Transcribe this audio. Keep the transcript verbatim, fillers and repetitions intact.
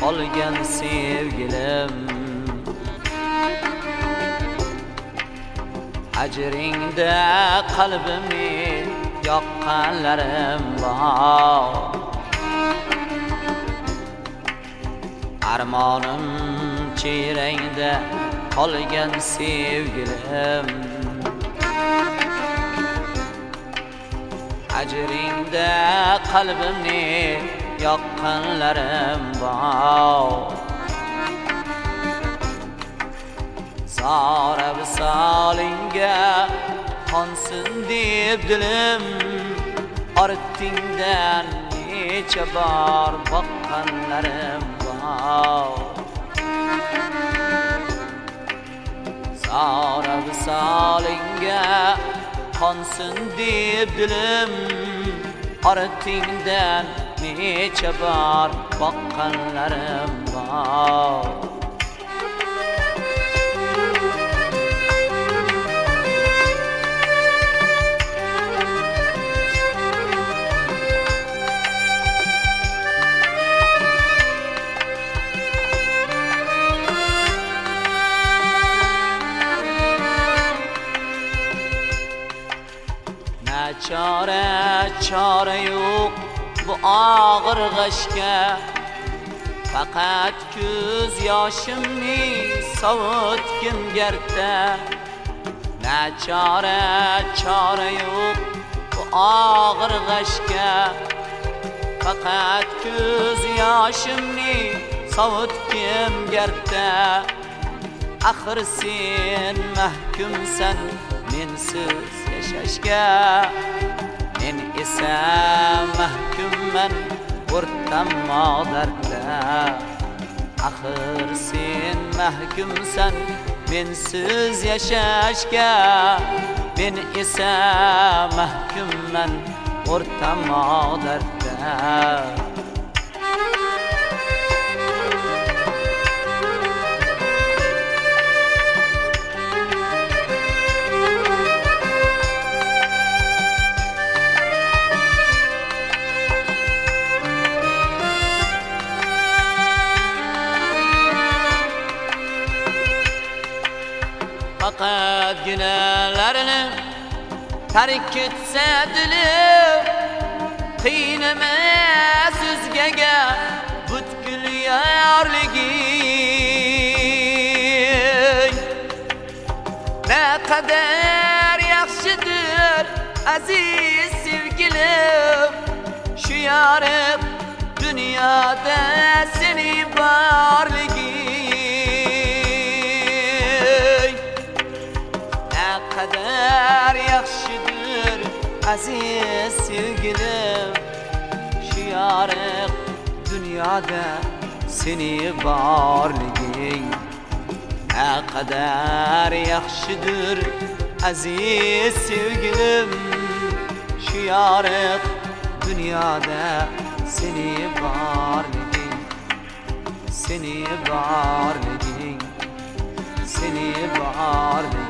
qolgan sevgilim. Ajringda qalbimni yoqqanlarim bor. Armonim chehrangda qolgan sevgilim. Ajringda qalbimni yoqqanlarim bor. Zora visolingga qonsin deb dilim, ortingdan necha bor boqqanlarim bor. Zora visolingga qonsin deb dilim, ortingdan necha bor boqqanlarim bor. Çare çare yok bu ağır g'ashga, faqat ko'z yoshimni sovutgim gerta. Na çare çare yok bu ağır g'ashga, faqat ko'z yoshimni sovutgim gerta. Axir sen mahkumsan mensiz yashashga, men esa mahkumman o'rtamma dardda. Axir sen mahkumsan mensiz yashashga, men esa mahkumman o'rtamma dardda. Faqat günahlarını tark etsa dilim, qiynama sizgaga butkul yorliging. Naqadar yaxshidir aziz sevgilim, shu yorib dunyoda sening borliging. Naqadar yaxshidir aziz sevgilim, shu yorib dunyoda sening borliging. Naqadar yaxshidir aziz sevgilim, shu yorib dunyoda sening borliging. Sening borliging, sening borliging.